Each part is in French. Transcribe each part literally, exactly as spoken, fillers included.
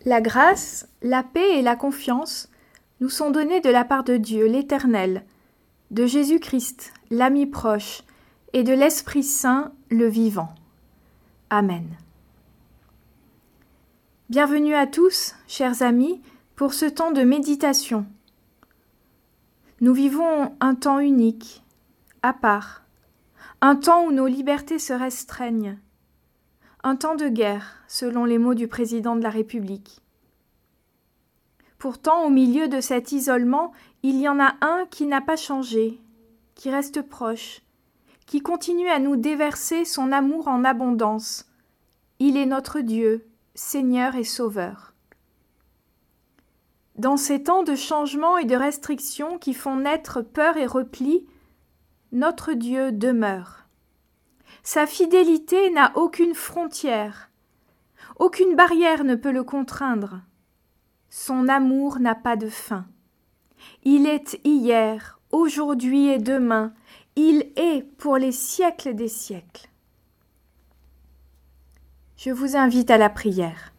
La grâce, la paix et la confiance nous sont données de la part de Dieu, l'Éternel, de Jésus-Christ, l'ami proche, et de l'Esprit Saint, le vivant. Amen. Bienvenue à tous, chers amis, pour ce temps de méditation. Nous vivons un temps unique, à part, un temps où nos libertés se restreignent, un temps de guerre, selon les mots du président de la République. Pourtant, au milieu de cet isolement, il y en a un qui n'a pas changé, qui reste proche, qui continue à nous déverser son amour en abondance. Il est notre Dieu, Seigneur et Sauveur. Dans ces temps de changement et de restrictions qui font naître peur et repli, notre Dieu demeure. Sa fidélité n'a aucune frontière, aucune barrière ne peut le contraindre. Son amour n'a pas de fin. Il est hier, aujourd'hui et demain. Il est pour les siècles des siècles. Je vous invite à la prière.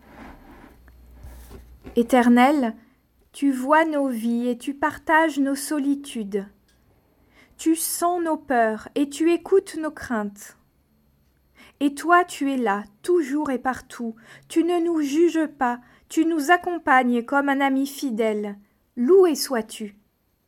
Éternel, tu vois nos vies et tu partages nos solitudes. Tu sens nos peurs et tu écoutes nos craintes. Et toi, tu es là, toujours et partout. Tu ne nous juges pas, tu nous accompagnes comme un ami fidèle. Loué sois-tu.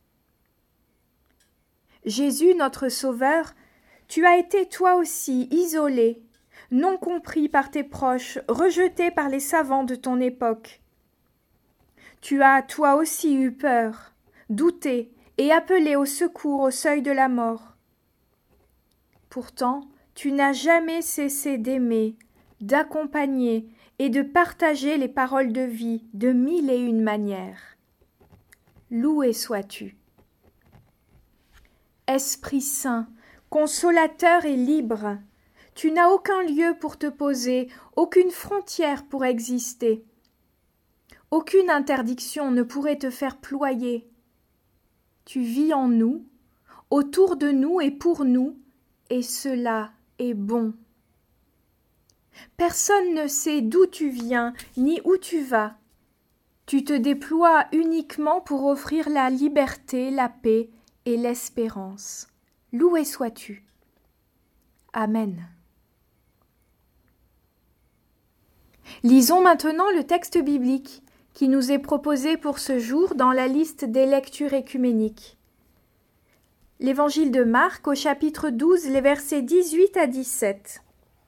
Jésus, notre Sauveur, tu as été toi aussi isolé, non compris par tes proches, rejeté par les savants de ton époque. Tu as toi aussi eu peur, douté et appelé au secours au seuil de la mort. Pourtant, tu n'as jamais cessé d'aimer, d'accompagner et de partager les paroles de vie de mille et une manières. Loué sois-tu. Esprit Saint, consolateur et libre, tu n'as aucun lieu pour te poser, aucune frontière pour exister. Aucune interdiction ne pourrait te faire ployer. Tu vis en nous, autour de nous et pour nous, et cela est bon. Personne ne sait d'où tu viens, ni où tu vas. Tu te déploies uniquement pour offrir la liberté, la paix et l'espérance. Loué sois-tu. Amen. Lisons maintenant le texte biblique qui nous est proposé pour ce jour dans la liste des lectures écuméniques. L'évangile de Marc au chapitre douze, les versets dix-huit à dix-sept.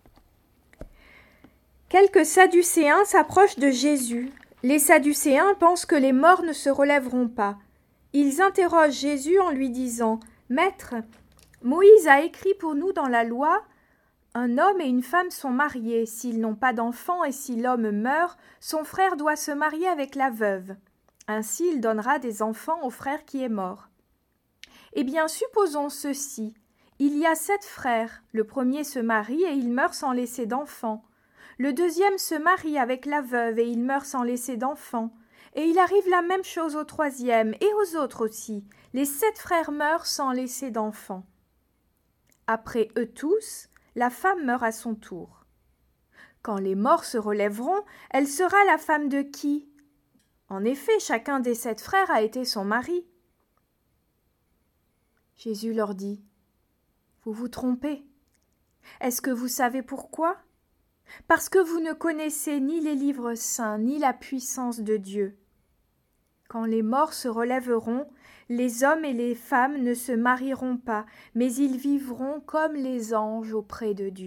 Quelques Sadducéens s'approchent de Jésus. Les Sadducéens pensent que les morts ne se relèveront pas. Ils interrogent Jésus en lui disant « Maître, Moïse a écrit pour nous dans la loi « Un homme et une femme sont mariés. S'ils n'ont pas d'enfants et si l'homme meurt, son frère doit se marier avec la veuve. Ainsi il donnera des enfants au frère qui est mort. » Eh bien, supposons ceci. Il y a sept frères. Le premier se marie et il meurt sans laisser d'enfants. Le deuxième se marie avec la veuve et il meurt sans laisser d'enfants. Et il arrive la même chose au troisième et aux autres aussi. Les sept frères meurent sans laisser d'enfants. Après eux tous, la femme meurt à son tour. Quand les morts se relèveront, elle sera la femme de qui? En effet, chacun des sept frères a été son mari. Jésus leur dit « Vous vous trompez. Est-ce que vous savez pourquoi? Parce que vous ne connaissez ni les livres saints, ni la puissance de Dieu. Quand les morts se relèveront, les hommes et les femmes ne se marieront pas, mais ils vivront comme les anges auprès de Dieu. »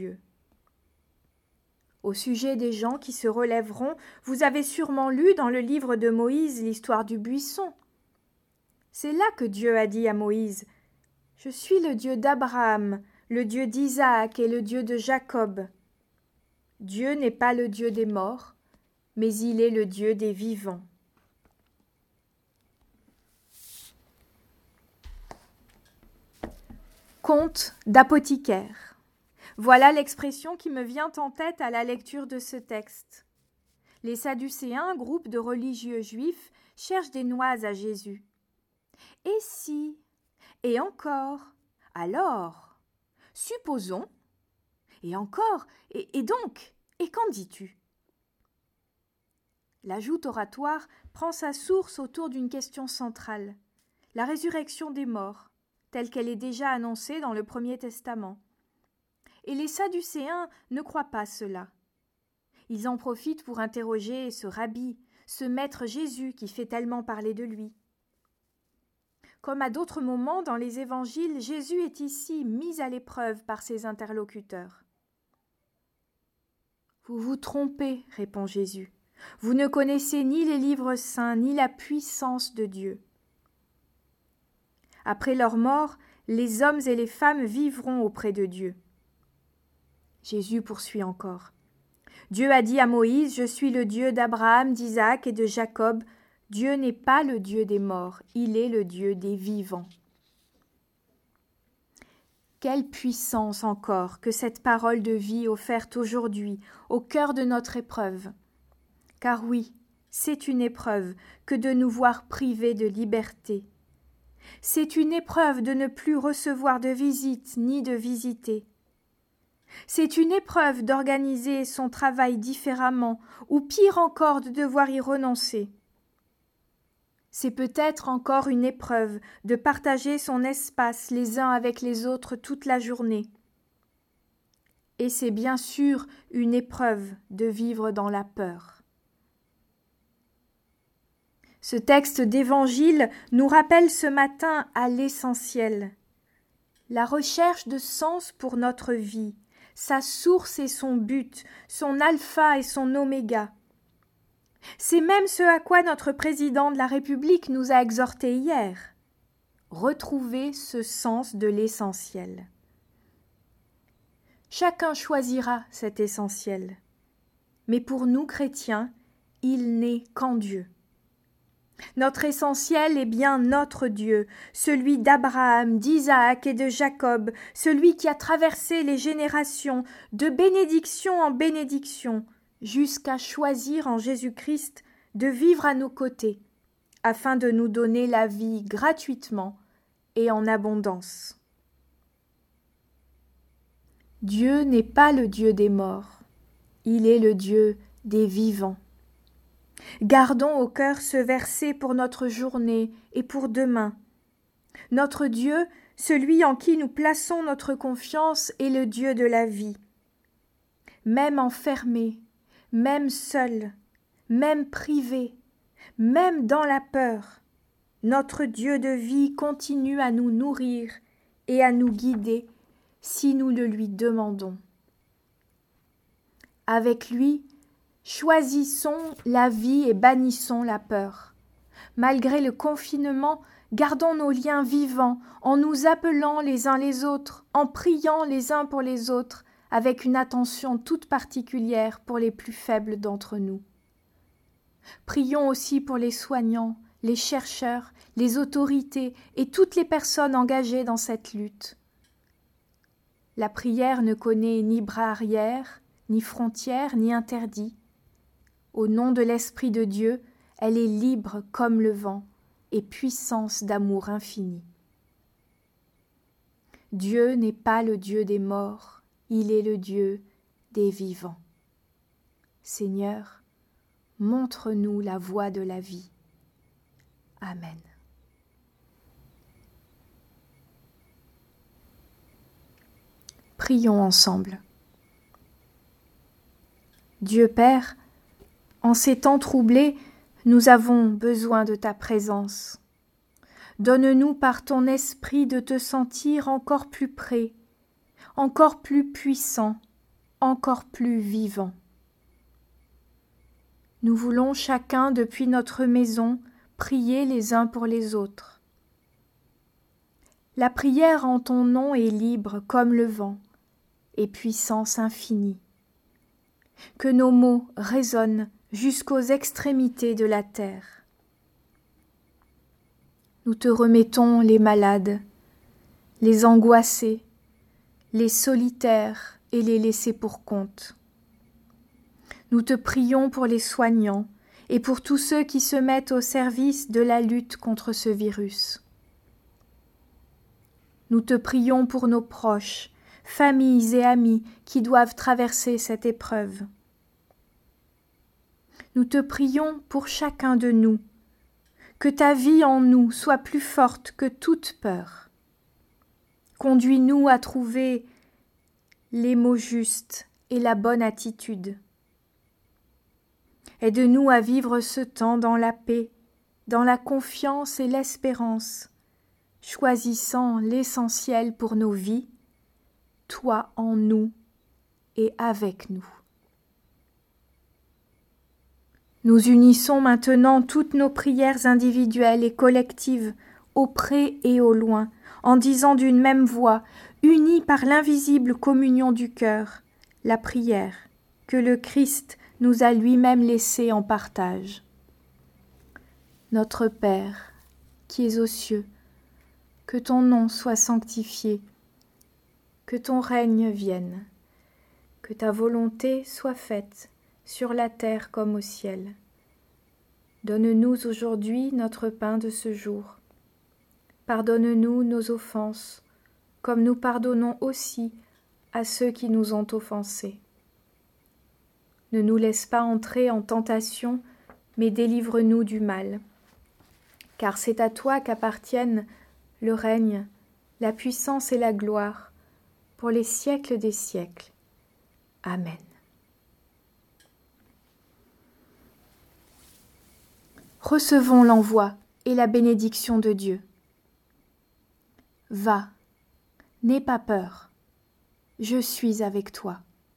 Au sujet des gens qui se relèveront, vous avez sûrement lu dans le livre de Moïse l'histoire du buisson. C'est là que Dieu a dit à Moïse « Je suis le Dieu d'Abraham, le Dieu d'Isaac et le Dieu de Jacob. » Dieu n'est pas le Dieu des morts, mais il est le Dieu des vivants. Conte d'apothicaire. Voilà l'expression qui me vient en tête à la lecture de ce texte. Les Sadducéens, groupe de religieux juifs, cherchent des noix à Jésus. Et si, et encore, alors, supposons, et encore, et, et donc, et qu'en dis-tu? La joute oratoire prend sa source autour d'une question centrale, la résurrection des morts, telle qu'elle est déjà annoncée dans le Premier Testament. Et les Sadducéens ne croient pas cela. Ils en profitent pour interroger ce rabbi, ce maître Jésus qui fait tellement parler de lui. Comme à d'autres moments dans les évangiles, Jésus est ici mis à l'épreuve par ses interlocuteurs. « Vous vous trompez, répond Jésus. Vous ne connaissez ni les livres saints, ni la puissance de Dieu. Après leur mort, les hommes et les femmes vivront auprès de Dieu. » Jésus poursuit encore. « Dieu a dit à Moïse, je suis le Dieu d'Abraham, d'Isaac et de Jacob. Dieu n'est pas le Dieu des morts, il est le Dieu des vivants. » Quelle puissance encore que cette parole de vie offerte aujourd'hui au cœur de notre épreuve. Car oui, c'est une épreuve que de nous voir privés de liberté. C'est une épreuve de ne plus recevoir de visite ni de visiter. C'est une épreuve d'organiser son travail différemment, ou pire encore de devoir y renoncer. C'est peut-être encore une épreuve de partager son espace les uns avec les autres toute la journée. Et c'est bien sûr une épreuve de vivre dans la peur. Ce texte d'évangile nous rappelle ce matin à l'essentiel. La recherche de sens pour notre vie, sa source et son but, son alpha et son oméga. C'est même ce à quoi notre président de la République nous a exhortés hier. Retrouver ce sens de l'essentiel. Chacun choisira cet essentiel. Mais pour nous chrétiens, il n'est qu'en Dieu. Notre essentiel est bien notre Dieu, celui d'Abraham, d'Isaac et de Jacob, celui qui a traversé les générations, de bénédiction en bénédiction, jusqu'à choisir en Jésus-Christ de vivre à nos côtés, afin de nous donner la vie gratuitement et en abondance. Dieu n'est pas le Dieu des morts, il est le Dieu des vivants. Gardons au cœur ce verset pour notre journée et pour demain. Notre Dieu, celui en qui nous plaçons notre confiance, est le Dieu de la vie. Même enfermé, même seul, même privé, même dans la peur, notre Dieu de vie continue à nous nourrir et à nous guider si nous le lui demandons. Avec lui, choisissons la vie et bannissons la peur. Malgré le confinement, gardons nos liens vivants en nous appelant les uns les autres, en priant les uns pour les autres, avec une attention toute particulière pour les plus faibles d'entre nous. Prions aussi pour les soignants, les chercheurs, les autorités et toutes les personnes engagées dans cette lutte. La prière ne connaît ni bras arrière, ni frontières, ni interdits. Au nom de l'Esprit de Dieu, elle est libre comme le vent et puissance d'amour infini. Dieu n'est pas le Dieu des morts, il est le Dieu des vivants. Seigneur, montre-nous la voie de la vie. Amen. Prions ensemble. Dieu Père, en ces temps troublés, nous avons besoin de ta présence. Donne-nous par ton esprit de te sentir encore plus près, encore plus puissant, encore plus vivant. Nous voulons chacun depuis notre maison prier les uns pour les autres. La prière en ton nom est libre comme le vent et puissance infinie. Que nos mots résonnent jusqu'aux extrémités de la terre. Nous te remettons les malades, les angoissés, les solitaires et les laissés pour compte. Nous te prions pour les soignants et pour tous ceux qui se mettent au service de la lutte contre ce virus. Nous te prions pour nos proches, familles et amis qui doivent traverser cette épreuve. nous te prions pour chacun de nous. Que ta vie en nous soit plus forte que toute peur. Conduis-nous à trouver les mots justes et la bonne attitude. Aide-nous à vivre ce temps dans la paix, dans la confiance et l'espérance, choisissant l'essentiel pour nos vies, toi en nous et avec nous. Nous unissons maintenant toutes nos prières individuelles et collectives, au près et au loin, en disant d'une même voix, unis par l'invisible communion du cœur, la prière que le Christ nous a lui-même laissée en partage. Notre Père, qui es aux cieux, que ton nom soit sanctifié, que ton règne vienne, que ta volonté soit faite sur la terre comme au ciel. Donne-nous aujourd'hui notre pain de ce jour. Pardonne-nous nos offenses, comme nous pardonnons aussi à ceux qui nous ont offensés. Ne nous laisse pas entrer en tentation, mais délivre-nous du mal. Car c'est à toi qu'appartiennent le règne, la puissance et la gloire, pour les siècles des siècles. Amen. Recevons l'envoi et la bénédiction de Dieu. Va, n'aie pas peur, je suis avec toi.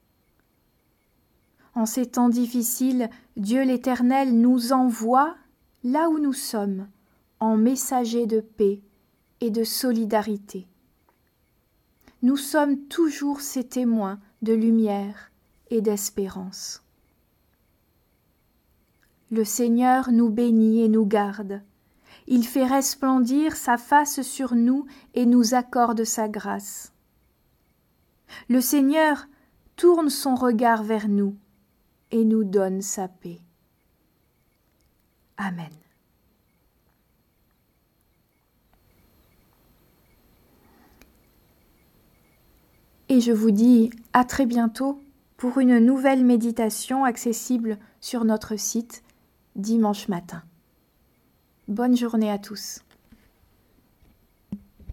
En ces temps difficiles, Dieu l'Éternel nous envoie là où nous sommes, en messagers de paix et de solidarité. Nous sommes toujours ses témoins de lumière et d'espérance. Le Seigneur nous bénit et nous garde. Il fait resplendir sa face sur nous et nous accorde sa grâce. Le Seigneur tourne son regard vers nous et nous donne sa paix. Amen. Et je vous dis à très bientôt pour une nouvelle méditation accessible sur notre site dimanche matin. Bonne journée à tous.